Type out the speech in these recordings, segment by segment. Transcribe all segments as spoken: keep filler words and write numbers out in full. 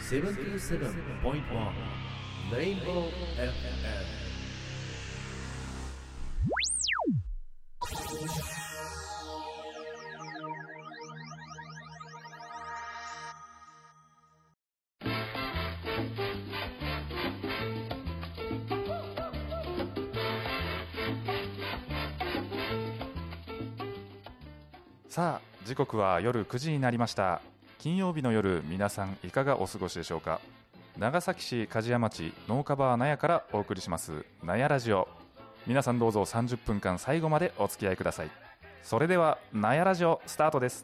セブンティーセブンポイントワン レインボー エフエム。 さあ時刻は夜くじになりました。金曜日の夜、皆さんいかがお過ごしでしょうか。長崎市梶屋町農家バー納屋からお送りします納屋ラジオ。皆さんどうぞさんじゅっぷんかん最後までお付き合いください。それでは納屋ラジオスタートです。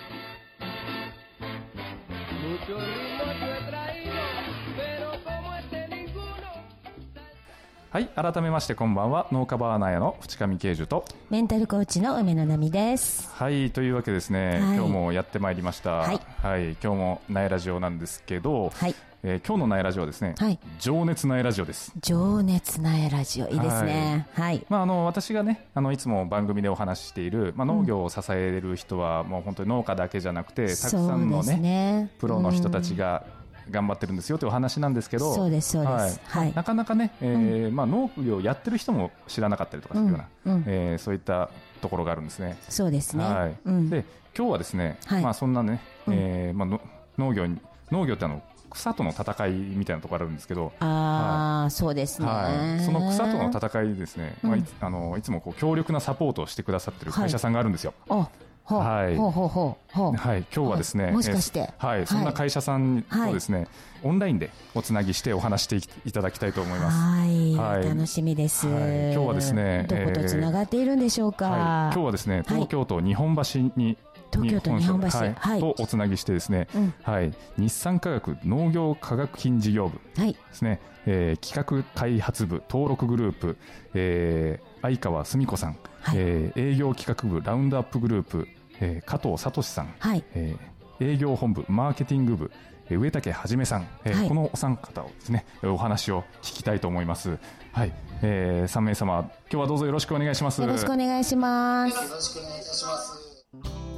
はい、改めましてこんばんは。農家バー納屋の淵上慶樹とメンタルコーチの梅野奈美です。 はい、というわけですね、はい、今日もやってまいりました。はい、はい、今日も納屋ラジオなんですけど、はい、えー、今日の納屋ラジオはですね、はい、情熱納屋ラジオです。 情熱納屋ラジオ、いいですね。はい、はい、まあ、 あの私がね、あのいつも番組でお話ししている、まあ、農業を支える人は、うん、もう本当に農家だけじゃなくてたくさんの ね, ねプロの人たちが、うん頑張ってるんですよというお話なんですけど、 そうですそうです、はいはい、 なかなかね、えーうんまあ、農業をやってる人も知らなかったりとかするような、うんうんえー、そういったところがあるんですね。 そうですね、 はいうん、で今日はですね、はいまあ、そんなね、えーまあ、の農業に農業ってあの草との戦いみたいなところあるんですけど、 あ、はい、そうですね、 はい、その草との戦いですね、うんまあ、い, あのいつもこう強力なサポートをしてくださってる会社さんがあるんですよ。はいあはい、ほうほうほうほうはい、今日はですね、 もしかして、 はい、そんな会社さんをですね、はい、オンラインでおつなぎしてお話していただきたいと思います。 はい、はい、楽しみです、はい。今日はですね、 どことつながっているんでしょうか。えーはい、 今日はですね、東京都日本橋に、 東京都日本橋、 はい、とおつなぎしてですね、うんはい、日産化学農業科学品事業部ですね、はいえー、企画開発部登録グループ、えー、相川澄子さん、はいえー、営業企画部ラウンドアップグループえー、加藤聡さん、はいえー、営業本部マーケティング部、えー、上竹はじめさん、えーはい、このお三方をですねお話を聞きたいと思います。はい、えー、さんめいさま今日はどうぞよろしくお願いします。 よろしくお願いします。 よろしくお願いいたします。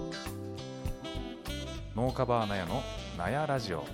農家バー納屋の納屋ラジオ。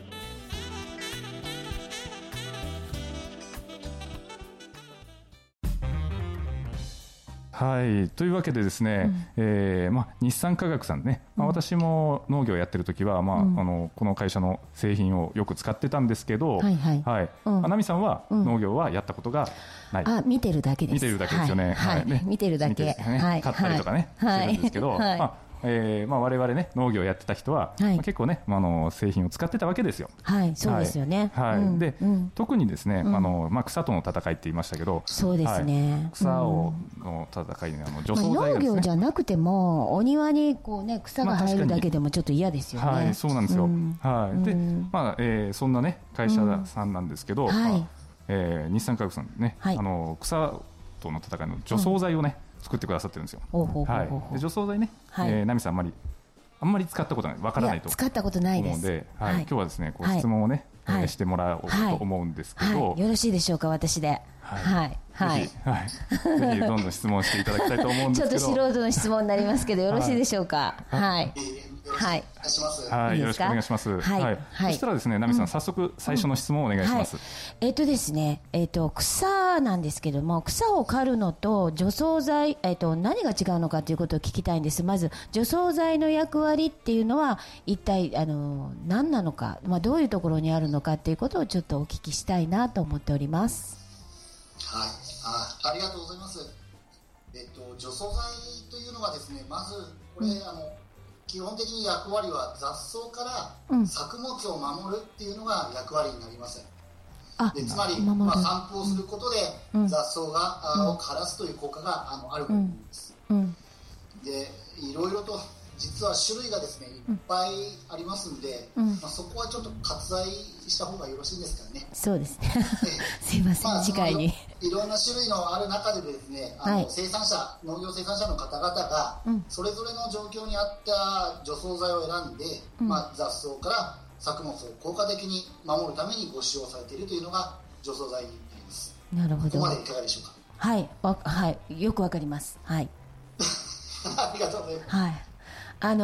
はい、というわけでですね、うんえーまあ、日産化学さんね、まあ、私も農業やってる時は、まあうん、あのこの会社の製品をよく使ってたんですけど、はいはいはいうん、奈美さんは農業はやったことがない、 うん、あ見てるだけです。 見てるだけですよね。 はいはいね、見てるだけ、ねはい、買ったりとかね、はい、してるんですけど、はいまあえーまあ、我々ね農業をやってた人は、はいまあ、結構ね、まあ、あの製品を使ってたわけですよ。 はいそうですよね、 はいはいうん、で、うん、特にですね、うんあのまあ、草との戦いって言いましたけど、 そうですね、 はい、草をの戦いね、あの除草剤がですね、 まあ、農業じゃなくてもお庭にこう、ね、草が生えるだけでもちょっと嫌ですよね。 まあ、はいそうなんですよ、うんはいでまあえー、そんな、ね、会社さんなんですけど、うんはいまあえー、日産化学さんね、はい、あの草との戦いの除草剤をね、うん、作ってくださってるんですよ。はい、で除草剤ね、はいえー、奈美さんあんまりあんまり使ったことない、わからないと思うので、 使ったことないです、 はいはい、今日はですねこう質問をね、はい、してもらおうと思うんですけど、 はいはい、よろしいでしょうか、私で。はいはい、 ぜひ、はい、ぜひどんどん質問していただきたいと思うんですけどちょっと素人の質問になりますけどよろしいでしょうか。はい、 はい、 はい、よろしくお願いします。はい、はいはい、そしたらですね、奈美さん、うん、早速最初の質問をお願いします。うんはい、 えっ、ー、とですね、えっ、ー、と草なんですけども、草を刈るのと除草剤、えっ、ー、と何が違うのかということを聞きたいんです。まず除草剤の役割っていうのは一体あの何なのか、まあどういうところにあるのかっていうことをちょっとお聞きしたいなと思っております。 はい、あ、ありがとうございます。えっと除草剤というのはですね、まずこれ、うん、あの基本的に役割は雑草から作物を守るっていうのが役割になります。うん、でつまり、まあ、散布をすることで雑草が、うん、を枯らすという効果があのあると思うんです。うんうん、でいろいろと実は種類がですねいっぱいありますんで、うんまあ、そこはちょっと割愛した方がよろしいですかね。 そうですねすいません、まあ、次回にいろんな種類のある中でですね、あの、はい、生産者農業生産者の方々がそれぞれの状況に合った除草剤を選んで、うんまあ、雑草から作物を効果的に守るためにご使用されているというのが除草剤になります。 なるほど。 ここまでいかがでしょうか。 はいわ、はい、よくわかります。はいありがとうございます。 はいあの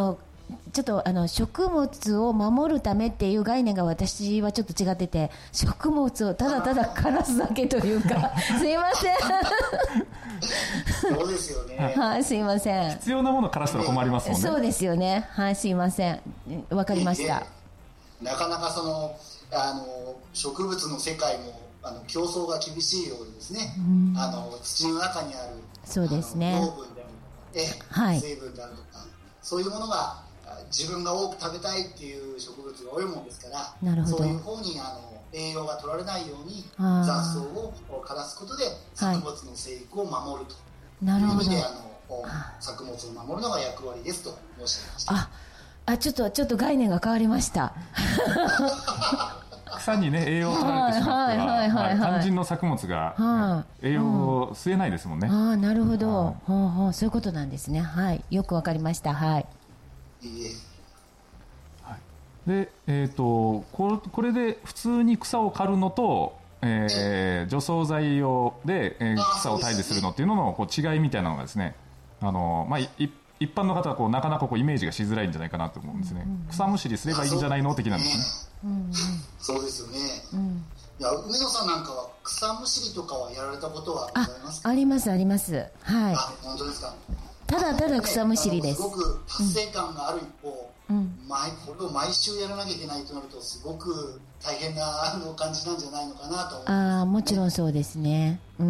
ちょっとあの植物を守るためっていう概念が私はちょっと違ってて、植物をただただ枯らすだけというかすいませんそうですよね。 はい、すいません。 必要なものを枯らしたら困りますもんね。 そうですよね。はい、すいません。わかりました。 なかなかそのあの植物の世界もあの競争が厳しいようでですね、うん、あの土の中にあるそうですね、 養分であるとか、はい、成分であるとか、そういうものが自分が多く食べたいっていう植物が多いものですから、 なるほど、 そういう方にあの栄養が取られないように雑草を枯らすことで作物の生育を守るという意味で、あの作物を守るのが役割ですと申し上げました。 ああ、ちょっとちょっと概念が変わりました草にね栄養を取られてしまったら肝心の作物が栄養を吸えないですもんね。 ああ、なるほど、ほうほう、そういうことなんですね。はい、よくわかりました。はい。 はい、で、えーと、こ, これで普通に草を刈るのと、えー、除草剤用で、えー、草を退治するのっていうののこう違いみたいなのがですね、あの、まあ、い一般の方はこうなかなかこうイメージがしづらいんじゃないかなと思うんですね。うんうん、草むしりすればいいんじゃないの的なんですね。 うんうん、そうですよね。うん、いや梅野さんなんかは草むしりとかはやられたことはございますか？ あ, ありますあります。はい。 あ、本当ですか。 ただただ草むしりです。 すごく達成感がある一方、うん、毎これを毎週やらなきゃいけないとなるとすごく大変な感じなんじゃないのかなと思います、ね。ああ、もちろんそうですね。うん。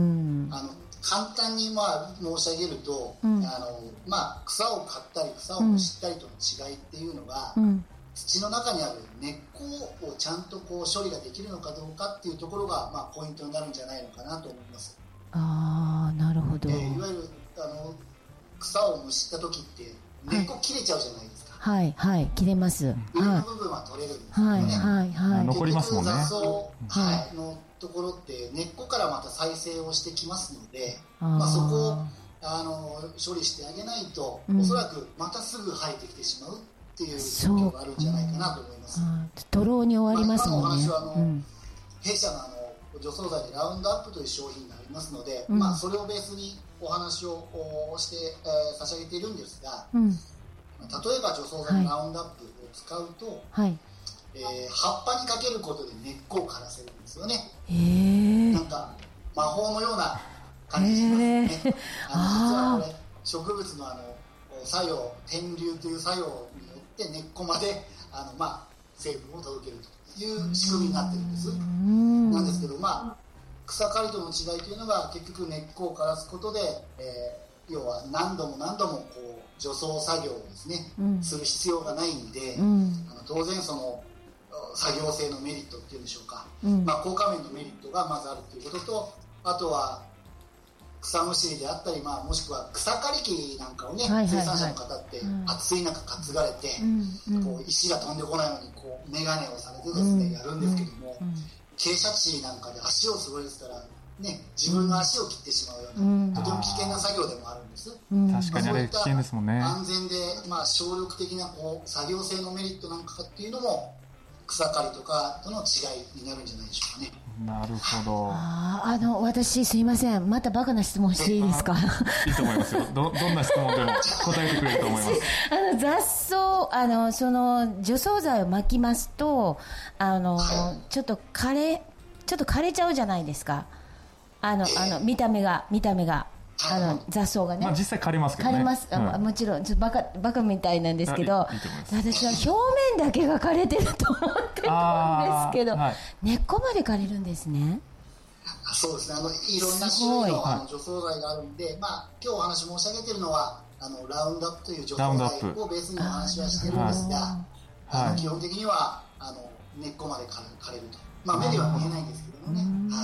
あの簡単にまあ申し上げると、うん、あのまあ、草を刈ったり草をむしったりとの違いっていうのが、うん、土の中にある根っこをちゃんとこう処理ができるのかどうかっていうところが、まあ、ポイントになるんじゃないのかなと思います。 ああ、なるほど。 えー、いわゆるあの草をむしった時って根っこ切れちゃうじゃないですか。 はいはい、切れます。 上の部分は取れるんですよね。 はいはいはい。 残りますもんね。 雑草、はい、のところって根っこからまた再生をしてきますので、あ、まあ、そこをあの処理してあげないと、うん、おそらくまたすぐ生えてきてしまうっていう状況があるんじゃないかなと思います。 徒労に終わりますもんね。 まあ、今のお話はあの、うん、弊社のあの除草剤でラウンドアップという商品がありますので、うん、まあ、それをベースにお話をして、えー、差し上げているんですが、うん、例えば除草剤のラウンドアップを使うと、はい、えー、葉っぱにかけることで根っこを枯らせるんですよね。へー、なんか魔法のような感じしますね。あの実はこれ植物のあの作用、天竜という作用によって根っこまであの、まあ、成分を届けるという仕組みになってるんです。なんですけど、まあ、草刈りとの違いというのが結局根っこを枯らすことで、えー、要は何度も何度もこう除草作業をですね、うん、する必要がないんで、うん、あの当然その作業性のメリットっていうんでしょうか、うん、まあ、効果面のメリットがまずあるということと、あとは草むしりであったり、まあ、もしくは草刈り機なんかをね、はいはいはい、生産者の方って暑い中担がれて、うん、こう石が飛んでこないのにこう眼鏡をされてですね、うん、やるんですけども、うんうん、傾斜地なんかで足を滑らせたら、ね、自分の足を切ってしまうような、うん、とても危険な作業でもあるんです、 うん、確かにあれ危険ですもんね。 安全で、まあ、省力的なこう作業性のメリットなんかっていうのも草刈りとかとの違いになるんじゃないでしょうかね。 なるほど。 ああの私すいません、またバカな質問していいですか？ いいと思いますよ。 ど, どんな質問でも答えてくれると思いますあの雑草、あのその除草剤を撒きますと、あの、はい、ちょっと枯れちょっと枯れちゃうじゃないですか。あのあの見た目が見た目があの雑草がね、 まあ、実際枯れますけどね。 枯れます、うん、もちろんちょっとバカバカみたいなんですけど、いい私は表面だけが枯れてると思ってたんですけど、はい、根っこまで枯れるんですね。 そうですね、あのいろんな種類の、あの除草剤があるんで、まあ、今日お話申し上げているのはあのラウンドアップという除草剤をベースにお話はしてるんですが、あの基本的にはあの根っこまで枯れると、まあ、目では見えないんですけどもね。はい、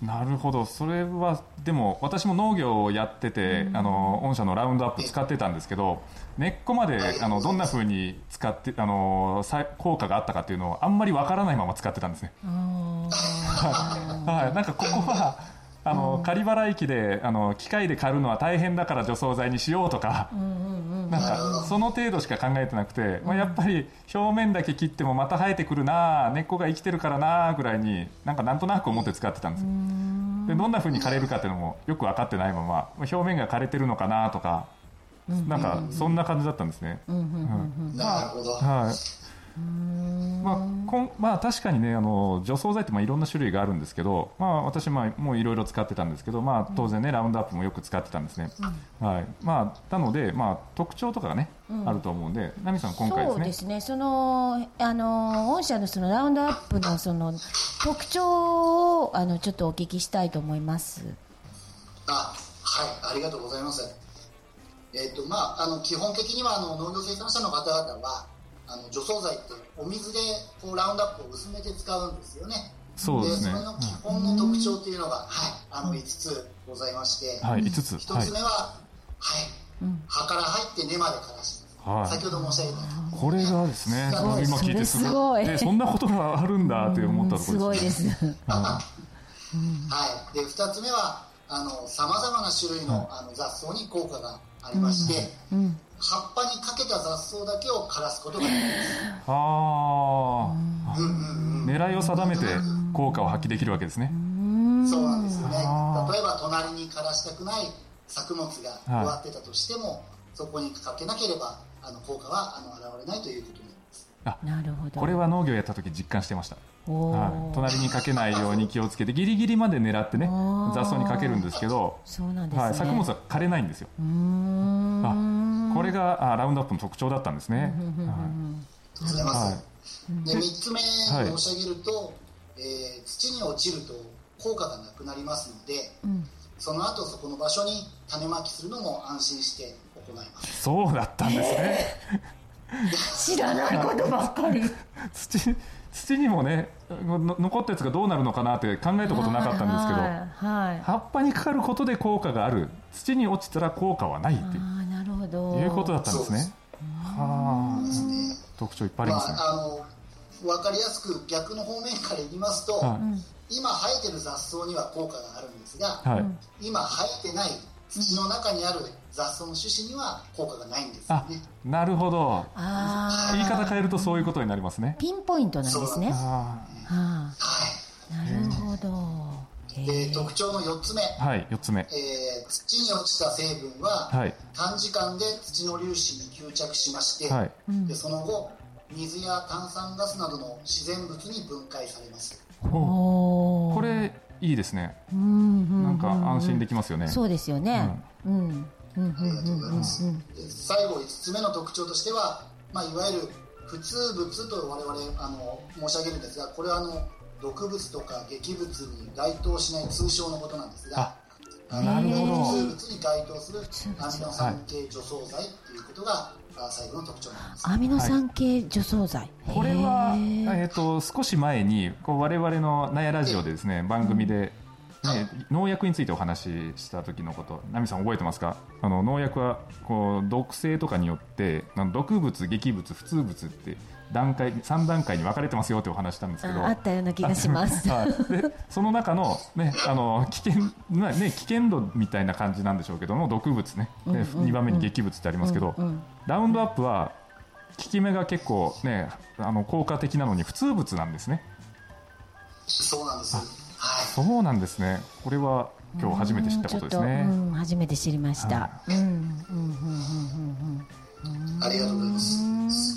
なるほど。それはでも私も農業をやってて、あの御社のラウンドアップ使ってたんですけど、根っこまであのどんな風に使ってあの効果があったかっていうのをあんまりわからないまま使ってたんですね。はい、なんかここはあの刈り払い機であの機械で刈るのは大変だから除草剤にしようとか、なんかその程度しか考えてなくて、まあ、やっぱり表面だけ切ってもまた生えてくるな、根っこが生きてるからなぐらいになんかなんとなく思って使ってたんですよ。でどんな風に枯れるかっていうのもよく分かってないまま、表面が枯れてるのかなとか、 なんかそんな感じだったんですね。 なるほど。 はい。まあこんまあ、確かにね、あの除草剤ってまあいろんな種類があるんですけど、まあ、私まあもういろいろ使ってたんですけど、まあ、当然ね、ラウンドアップもよく使ってたんですね。はい。まあ、なので、まあ、特徴とかがね、あると思うんで、ナミさん今回ですね。 そうですね。そのあの御社のそのラウンドアップのその特徴をあのちょっとお聞きしたいと思います。 あ、はい、ありがとうございます。えっとまあ、あの基本的にはあの農業生産者の方々はあの除草剤ってお水でこうラウンドアップを薄めて使うんですよね。 そうですね。 でそれの基本の特徴というのが、はい、あのいつつございまして、 はい、いつつ。 ひとつめは、はい、葉から入って根まで枯らします。はい、先ほど申し上げた、 これがですね、今聞いてすごい、でそんなことがあるんだって思ったところです。 すごいです。 はい。でふたつめはさまざまな種類 の,、あの雑草に効果がありまして、うんうん、葉っぱにかけた雑草だけを枯らすことができます。 ああ、うんうんうん、狙いを定めて効果を発揮できるわけですね。 そうなんですよね。例えば隣に枯らしたくない作物が植わってたとしても、はい、そこにかけなければあの効果はあの現れないということになります。 あ、なるほど。これは農業やった時実感してました。はい、隣にかけないように気をつけてギリギリまで狙ってね雑草にかけるんですけど、 そうなんですね、 はい、作物は枯れないんですよ。うーん、あ、これがあラウンドアップの特徴だったんですね。 ありがとうございます。でみっつめ申し上げると、はい、えー、土に落ちると効果がなくなりますので、うん、その後そこの場所に種まきするのも安心して行います。 そうだったんですね。 知らないことばっかり。 土土にもね残ったやつがどうなるのかなって考えたことなかったんですけど、はいはい、葉っぱにかかることで効果がある、土に落ちたら効果はないっていう、あ、なるほど、いうことだったんですね。はあ、特徴いっぱいありますね。 まあ、あの分かりやすく逆の方面から言いますと、はい、今生えてる雑草には効果があるんですが、はい、今生えてない土の中にある雑草の種子には効果がないんですよね。 あ、なるほど。あ、言い方変えるとそういうことになりますね。 ピンポイントなんですね。あ、はい、なるほど。 で特徴のよっつめ、 はい、よっつめ、 えー、土に落ちた成分は、はい、短時間で土の粒子に吸着しまして、はい、でその後水や炭酸ガスなどの自然物に分解されます。 お、これいいですね。うんうんうんうん、なんか安心できますよね。 そうですよね。うんうん、 ありがとうございます。最後いつつめの特徴としては、まあ、いわゆる普通物と我々あの申し上げるんですが、これはあの毒物とか劇物に該当しない通称のことなんですが、あなるほど、普通物に該当するアミノ酸系除草剤ということが最後の特徴になります。 アミノ酸系除草剤、はい、 これは、えー、と少し前にこう我々の納屋ラジオでですね、番組で、ね、農薬についてお話しした時のこと、ナミさん覚えてますか？あの農薬はこう毒性とかによって毒物、劇物、普通物って段階さん段階に分かれてますよってお話したんですけど、 あ, あったような気がします。 はい、でその中の、ね、あの危険、ね、危険度みたいな感じなんでしょうけども、毒物ね、うんうんうん、にばんめに劇物ってありますけど、うんうん、ラウンドアップは効き目が結構、ね、あの効果的なのに普通物なんですね。 そうなんです、はい、 そうなんですね。これは今日初めて知ったことですね。 うん、初めて知りました。ありがとうございます。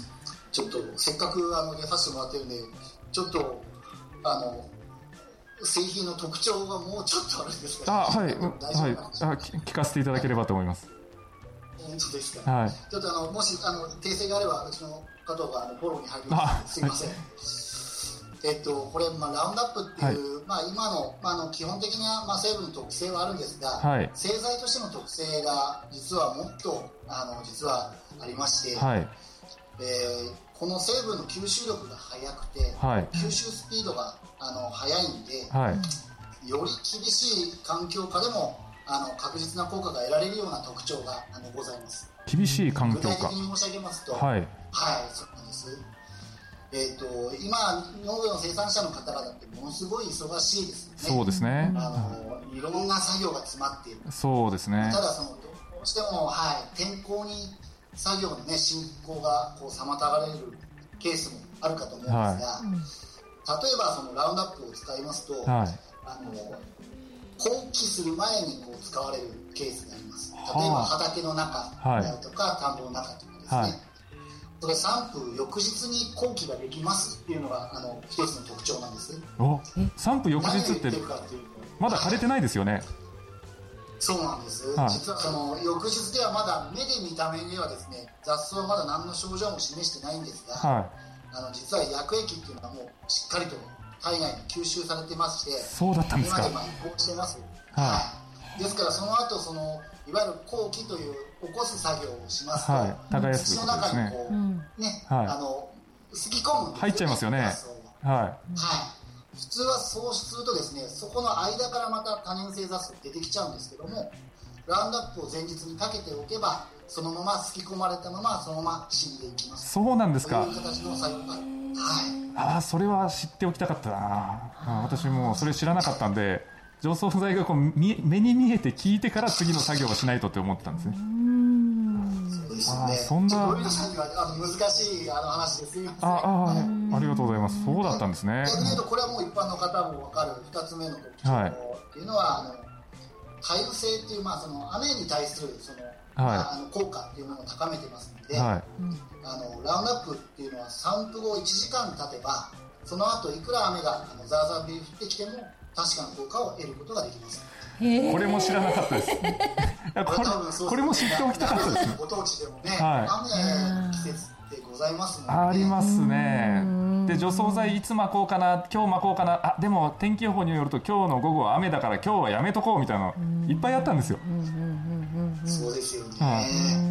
ちょっとせっかくあの出させてもらってるんで、ちょっとあの製品の特徴がもうちょっとあるんですが、 あ、はい、はい、あ、聞かせていただければと思います。 本当ですか。はい、ちょっとあのもしあの訂正があればうちの加藤があのフォローに入ります。すいません。はい、えっと、これ、まあ、ラウンドアップっていう、はい、まあ、今の、まあ、あの基本的な、まあ、成分の特性はあるんですが、はい、製剤としての特性が実はもっとあの実はありまして、はい、えー、この成分の吸収力が速くて、はい、吸収スピードがあの速いんで、はい、より厳しい環境下でもあの確実な効果が得られるような特徴があのございます。 厳しい環境下、 具体的に申し上げますと、はい、はい、そうなんです。えー、と今、農業の生産者の方々ってものすごい忙しいですよね。 そうですね。 あのいろんな作業が詰まっている。 そうですね。 ただそのどうしても、はい、天候に作業の、ね、進行がこう妨がれるケースもあるかと思うんですが、はい、例えばそのラウンドアップを使いますと、はい、あの放棄する前にこう使われるケースがあります。例えば畑の中であるとか、はい、田んぼの中とかですね、はい、それ散布翌日に後期ができますっていうのがあの一つの特徴なんです。 お散布翌日ってまだ枯れてないですよね。 そうなんです、はい、実はその翌日ではまだ目で見た目ではですね、雑草はまだ何の症状も示してないんですが、はい、あの実は薬液っていうのはもうしっかりと体外に吸収されてまして、 そうだったんですか。 今でも移行してます、はいはい、ですからその後そのいわゆる後期という起こす作業をしますと、はい、 土の中にこう、うん、ね、はい、あのすき込むんですよね、 入っちゃいますよね、はい、 はい、普通はそうするとですね、そこの間からまた多年生雑草出てきちゃうんですけども、ラウンドアップを前日にかけておけばそのまますき込まれたままそのまま死んでいきます。 そうなんですか。 という形の作用がある、はい、 ああそれは知っておきたかったな。私もそれ知らなかったんで、除草剤がこう目に見えて聞いてから次の作業をしないとって思ってたんですね。 そうですね。 あそんなどういう作業はあの難しいあの話ですみません。 ああ、ありがとうございます。そうだったんですね。 逆に言うとこれはもう一般の方も分かるふたつめの特徴っていうのは、はい、あの耐雨性っていう、まあ、その雨に対するその、はい、まあ、あの効果っていうものを高めてますので、はい、あのラウンドアップっていうのは散布後いちじかん経てばその後いくら雨があのザーザー降ってきても確かな効果を得ることができます。 これも知らなかったですこれ、これも知っておきたかったですね。 ご当地でもね、はい、雨の季節ってございますので、ね、 ありますね。で除草剤いつ巻こうかな、今日巻こうかな、あでも天気予報によると今日の午後は雨だから今日はやめとこうみたいなのいっぱいあったんですよ。 そうですよね、はい、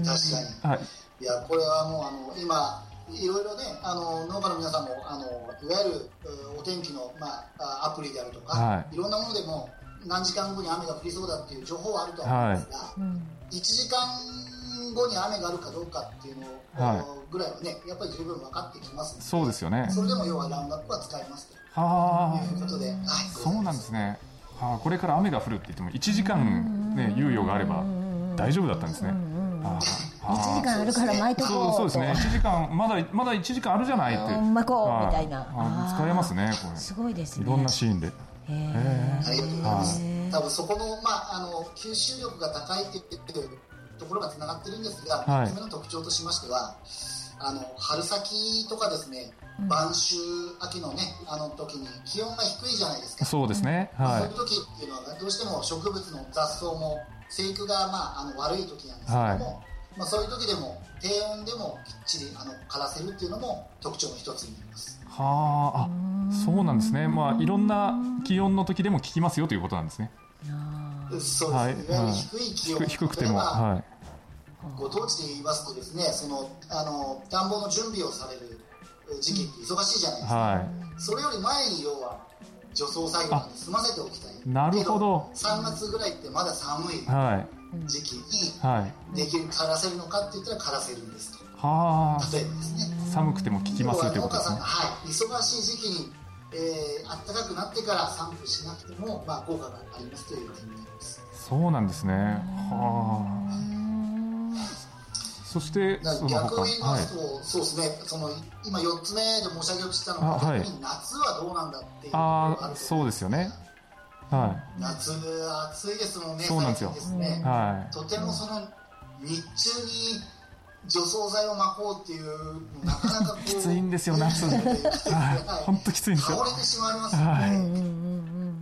確かに、はい、いやこれはもうあの今いろいろね、あの農家の皆さんもあのいわゆるお天気の、まあ、アプリであるとか、はい、いろんなものでも何時間後に雨が降りそうだっていう情報はあるとは思うんですが、はい、いちじかんごに雨があるかどうかっていうのぐらいはね、やっぱり十分分かってきますので、 そうですよね。 それでも要はラウンドアップは使えますということで、はい、 そうなんですね。はあ、これから雨が降るって言ってもいちじかん、ね、猶予があれば大丈夫だったんですね。あいちじかんあるから巻いとこうと。 そうですね。いちじかんまだまだいちじかんあるじゃないって巻こうみたいな。 使えますねこれ。 すごいですね。 いろんなシーンで。 ありがとうございます。多分そこのまああの吸収力が高いって言ってるところがつながってるんですが、みっつめの特徴としましては、あの春先とかですね、晩秋秋のねあの時に気温が低いじゃないですか。 そうですね。 はい。そういう時っていうのはどうしても植物の雑草も生育がまああの悪い時なんですけども。はい、まあ、そういう時でも低温でもきっちりあの枯らせるっていうのも特徴の一つになります。 はあ、あ、そうなんですね。まあいろんな気温の時でも効きますよということなんですね。 そうですね。はい、いわゆる低い気温、 低くても、はい、 ご当地で言いますとですね、そのあの田んぼの準備をされる時期って忙しいじゃないですか。はい、それより前に要は除草作業に済ませておきたい。 なるほど。 さんがつぐらいってまだ寒い。はい。時期にできる枯らせるのかって言ったら枯らせるんですと。はあ。例えばですね。 寒くても効きますということですね。 はい。忙しい時期に、えー、暖かくなってから散布しなくてもまあ効果がありますという点になります。 そうなんですね。はあ。そして逆に言いますと、はい、そうですね。その今よっつめで申し上げをしたのが、はい、逆に夏はどうなんだっていうのがあると思うんです。 あ、そうですよね。はい、夏暑いですもんね。 そうなんですよ。 ですね、 はい、 とてもその日中に除草剤を巻こうっていうなかなかこうきついんですよ夏。本当きついんですよ。 倒れてしまいますので、はい、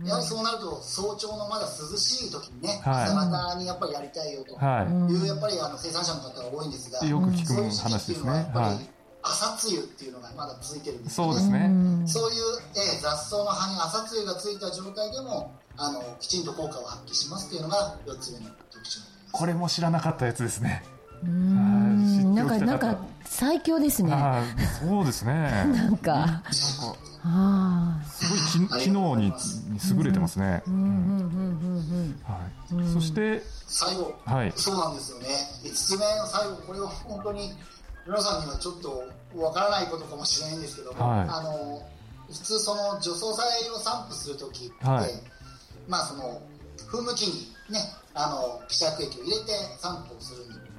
やはりそうなると早朝のまだ涼しい時にね、はい、朝方にやっぱりやりたいよという、はい、やっぱりあの生産者の方が多いんですが、 よく聞く話ですね。 朝露っていうのがまだ続いてるんです、 ね、そうですね。 そういう、えー、雑草の葉に朝露がついた状態でもあのきちんと効果を発揮しますというのがよっつめの特徴になります。 これも知らなかったやつですね。 うーん、なんかなんか最強ですね。 あ、そうですね。 なんか、なんかあすごい機能に優れてますね。そして最後、はい、そうなんですよね。いつつめの最後、これは本当に皆さんにはちょっとわからないことかもしれないんですけども、はい、あの普通その除草剤を散布するときって、はい、まあその噴霧器にね、あの希釈液を入れて散布をするん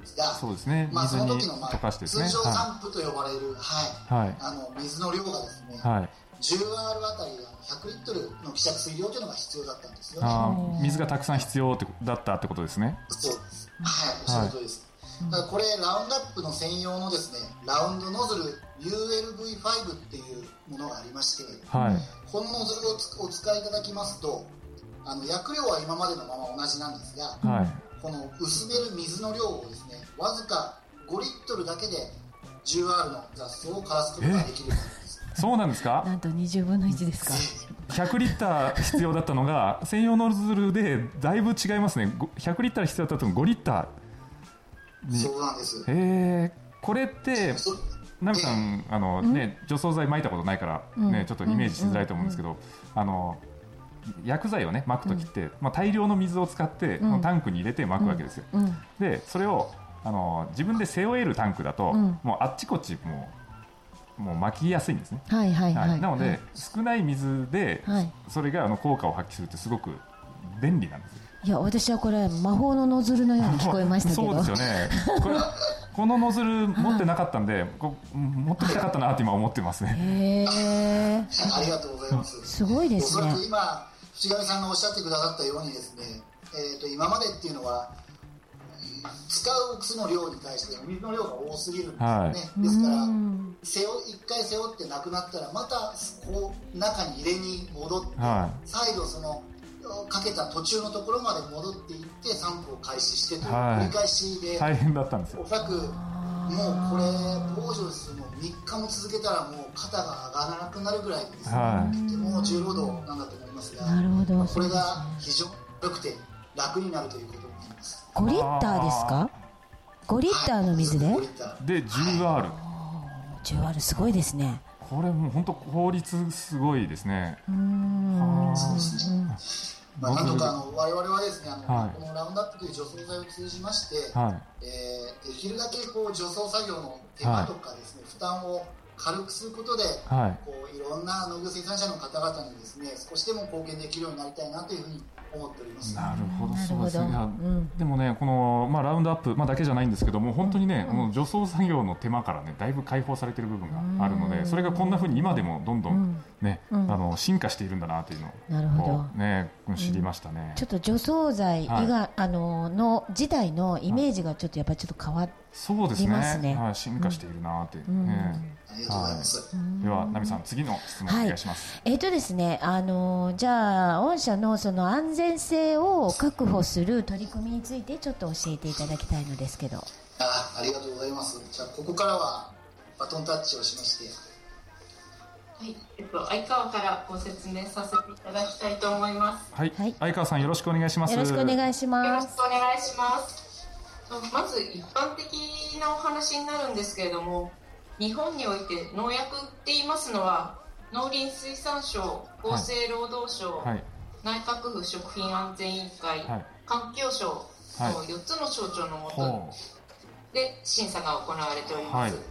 ですが、 そうですね、 まあ、その時の、 水に溶かしてですね、 通常散布と呼ばれる、はいはい、あの水の量がですね、はい、じゅうアール あたりひゃくリットルの希釈水量というのが必要だったんですよね。 あ、水がたくさん必要だったってことですね。 そうです、はい、おっしゃる通りです、はい、だからこれラウンドアップの専用のですねラウンドノズル ユーエルブイファイブ っていうものがありまして、はい、このノズルをお使いいただきますと、あの薬量は今までのまま同じなんですが、はい、この薄める水の量をですねわずかごリットルだけで じゅうアール の雑草を枯らすことができるんです。 そうなんですか。 なんとにじゅうぶんのいちですか。 ひゃくリッター必要だったのが専用ノズルでだいぶ違いますね。ひゃくリッター必要だったのがごリッター。そうなんです。 えー、これってナミさん、あのね、除草剤撒いたことないから、ね、うん、ちょっとイメージしづらいと思うんですけど、うんうんうん、あの薬剤をね撒くときって、うん、まあ、大量の水を使って、うん、タンクに入れて撒くわけですよ、うんうん、でそれをあの自分で背負えるタンクだと、うん、もうあっちこっちもうもう巻きやすいんですね、はいはいはいはい、なので、はい、少ない水で、はい、それがあの効果を発揮するってすごく便利なんですよ。 いや私はこれ魔法のノズルのように聞こえましたけどそうですよねこれこのノズル持ってなかったんでこ持ってきたかったなって今思ってますね。 へー、ありがとうございます。 すごいですね。 おそらく今藤上さんがおっしゃってくださったようにですね、えー、と今までっていうのは使う草の量に対して水の量が多すぎるんですよね、はい、ですから背負一回背負ってなくなったらまたこう中に入れに戻って、はい、再度そのかけた途中のところまで戻っていって散布を開始してという繰り返しで、 はい、大変だったんですよ。 おそらくもうこれ防除するのみっかも続けたらもう肩が上がらなくなるぐらいですね、はい、とても重労働なんだと思いますが、 なるほど、 まあ、これが非常に良くて楽になるということになります。 ごリッターですか。ごリッターの水で、はい、 で じゅうアール、 じゅうアール すごいですね。 これもう本当効率すごいですね。 うーん、 そうですね、まあ、なんとかあの我々はですねあの、はい、このラウンドアップという除草剤を通じまして、はい、えー、できるだけこう除草作業の手間とかですね、はい、負担を軽くすることで、はい、こういろんな農業生産者の方々にですね少しでも貢献できるようになりたいなというふうに思っております。 なるほど、そうですね。うん、でもねこの、まあ、ラウンドアップ、まあ、だけじゃないんですけども本当にね、うん、この除草作業の手間からねだいぶ解放されている部分があるので、それがこんなふうに今でもどんどん、ね、うん、あの進化しているんだなというのをなるほど、 ね、知りましたね、 うん、ちょっと除草剤以外、はい、あのの自体のイメージがちょっとやっぱりちょっと変わってそうですね、はい、進化しているなという、うんね、 ありがとうございます、 はい、ではナミさん次の質問お願いします、 はい、えーとですね、あのじゃあ御社のその安全性を確保する取り組みについてちょっと教えていただきたいのですけど。 あ, ありがとうございます。じゃあここからはバトンタッチをしまして、 はい、えっと、相川からご説明させていただきたいと思います。 はい、はい、相川さんよろしくお願いします。 よろしくお願いします。 よろしくお願いします。まず一般的なお話になるんですけれども、日本において農薬って言いますのは農林水産省、厚生労働省、はい、内閣府食品安全委員会、はい、環境省のよっつの省庁の下で審査が行われております、はい、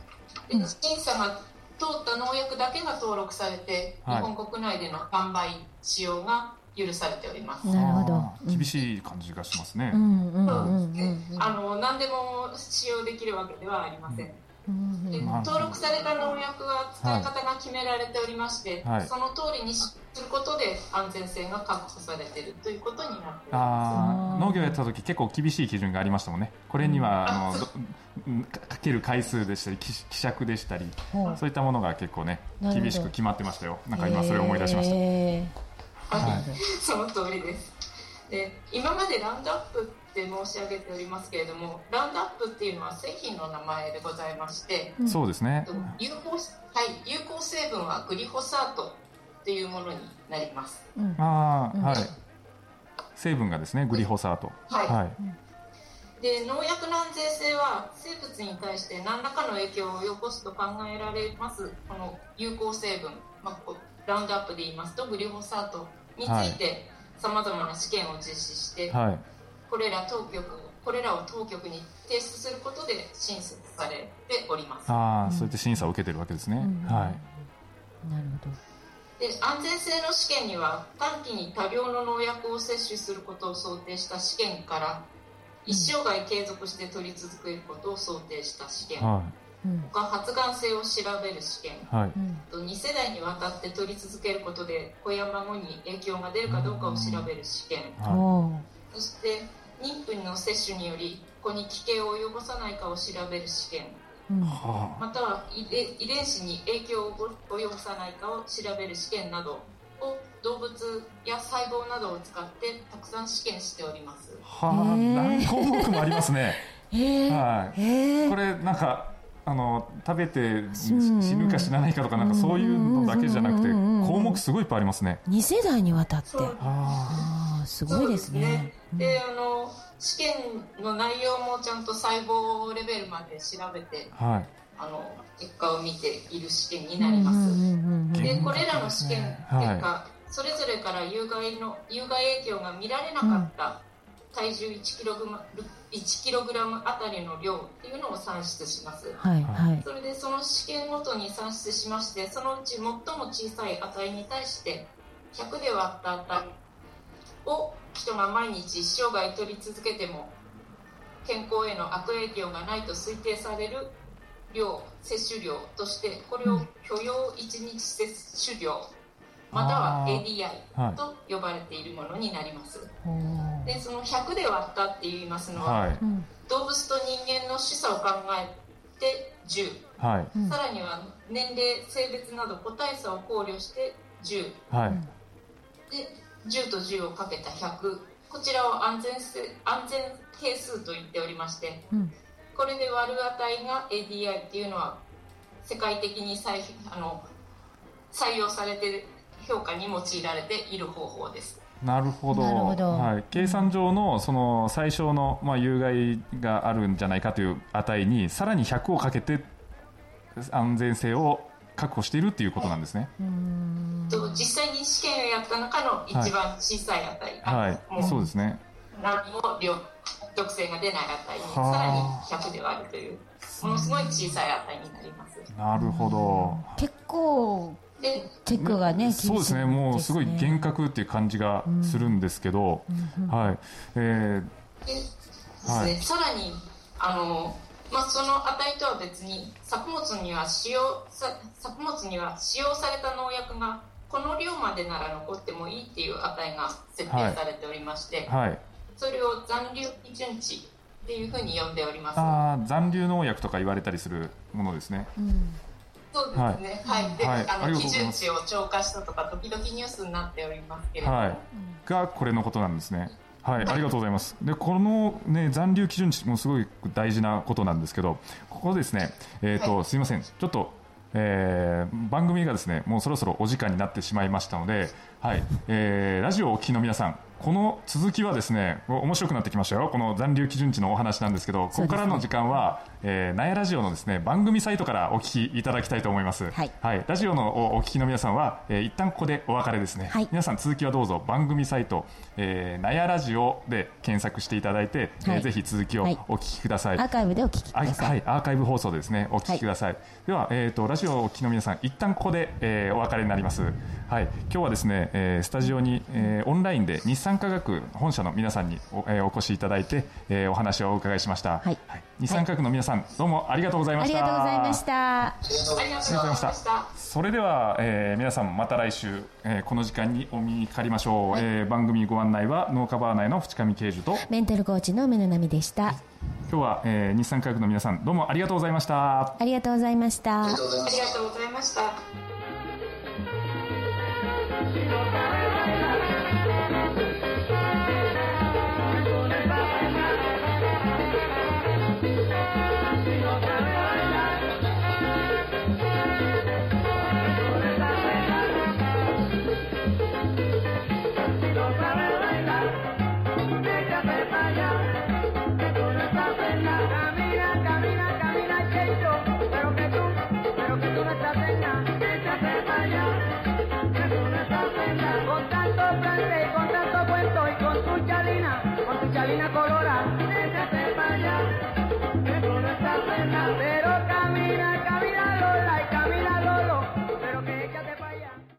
で審査が通った農薬だけが登録されて、はい、日本国内での販売使用が許されております。 なるほど、 厳しい感じがしますね。 あの何でも使用できるわけではありません、うん、で登録された農薬は使い方が決められておりまして、はい、その通りにすることで安全性が確保されているということになっております。 あ農業やった時結構厳しい基準がありましたもんね。これにはあのかける回数でしたり希釈でしたり、そういったものが結構ね厳しく決まってましたよ。なんか今それを思い出しました、えーはい、その通りです。で今までラウンドアップって申し上げておりますけれども、ラウンドアップっていうのは製品の名前でございまして、 うん、そうですね、 有効、はい、有効成分はグリホサートっていうものになります、うん、 あ、はい、成分がですねグリホサート、 はい、はい、で農薬の安全性は生物に対して何らかの影響を及ぼすと考えられますこの有効成分、まあ、ラウンドアップで言いますとグリホサートについてさまざまな試験を実施して、はい、これら当局これらを当局に提出することで審査されております。 あ、うん、そうやって審査を受けてるわけですね、うん、はい、 なるほど。 で安全性の試験には短期に多量の農薬を摂取することを想定した試験から一生涯継続して取り続けることを想定した試験、 はい、 他発がん性を調べる試験、 はい、 とに世代にわたって取り続けることで子や孫に影響が出るかどうかを調べる試験、はい、そして妊婦の接種により子に危険を及ぼさないかを調べる試験、うん、または遺伝子に影響を及ぼさないかを調べる試験などを動物や細胞などを使ってたくさん試験しております。 はあ、何項目もありますね。はい、これなんかあの食べて死ぬか死なないかとか、なんかそういうのだけじゃなくて項目すごいいっぱいありますね。 に世代にわたって、ああすごいですね。 で、あの試験の内容もちゃんと細胞レベルまで調べて、はい、あの結果を見ている試験になります。で、これらの試験結果、はい、それぞれから有害の有害影響が見られなかった体重いちキログラム、いちキログラムあたりの量っていうのを算出します、はいはい、それでその試験ごとに算出しまして、そのうち最も小さい値に対してひゃくで割った値を人が毎日一生涯取り続けても健康への悪影響がないと推定される量、摂取量として、これを許容いちにち摂取量または エーディーアイ と呼ばれているものになります。で、そのひゃくで割ったって言いますのは、はい、動物と人間の種差を考えてじゅう、はい、さらには年齢、性別など個体差を考慮してじゅう、はい、でじゅうとじゅうをかけたひゃく、こちらを安全性、安全係数と言っておりまして、うん、これで割る値が エーディーアイ っていうのは世界的に採、あの採用されている評価に用いられている方法です。 なるほど。はい、計算上のその最小の、まあ、有害があるんじゃないかという値にさらにひゃくをかけて安全性を確保しているっていうことなんですね。 うーんと実際に試験をやった中の一番小さい値、 はい、はい、そうですね。 何も量毒性が出ない値にさらにひゃくで割るというものすごい小さい値になります。 なるほど。 結構チェックがね、 そうですね、もうすごい厳格っていう感じがするんですけど、うん、はい、えーではい、さらにあの、まあ、その値とは別に作物には使用さ作物には使用された農薬がこの量までなら残ってもいいっていう値が設定されておりまして、はいはい、それを残留基準値っていうふうに呼んでおります。 あ、残留農薬とか言われたりするものですね。うん、 そうですね、はいはい、で、はい、あの基準値を超過したとか時々ニュースになっておりますけれども、はい、 がこれのことなんですね。はい、ありがとうございます。で、この、ね、残留基準値もすごい大事なことなんですけど、ここですね、えーとはい、すいません、ちょっと、えー、番組がですね、もうそろそろお時間になってしまいましたので、はい、えー、ラジオをお聞きの皆さん、この続きはですね、面白くなってきましたよ。この残留基準値のお話なんですけど、ここからの時間は、えー、ナヤラジオのですね、番組サイトからお聞きいただきたいと思います。はい。はい、ラジオのお聞きの皆さんは、えー、一旦ここでお別れですね。はい。皆さん続きはどうぞ番組サイト、えー、ナヤラジオで検索していただいて、はい、えー、ぜひ続きをお聞きください。 はい、アーカイブでお聞きください。 はい、アーカイブ放送でですね、お聞きください。はい、では、えーと、ラジオをお聞きの皆さん、一旦ここで、えー、お別れになります。はい。今日はですね、えー、スタジオに、えー、オンラインで日産化学本社の皆さんに お,、えー、お越しいただいて、えー、お話をお伺いしました。はい。はい、日産化学の皆さん、どうもありがとうございました。 ありがとうございました。 ありがとうございました。 それでは、えー、皆さんまた来週、えー、この時間にお見にかかりましょう。はい、えー、番組ご案内は農家バー内の淵上慶樹とメンタルコーチの梅野奈美でした。はい、 今日は、えー、日産化学の皆さんどうもありがとうございました。 ありがとうございました。 ありがとうございました。 Thank you.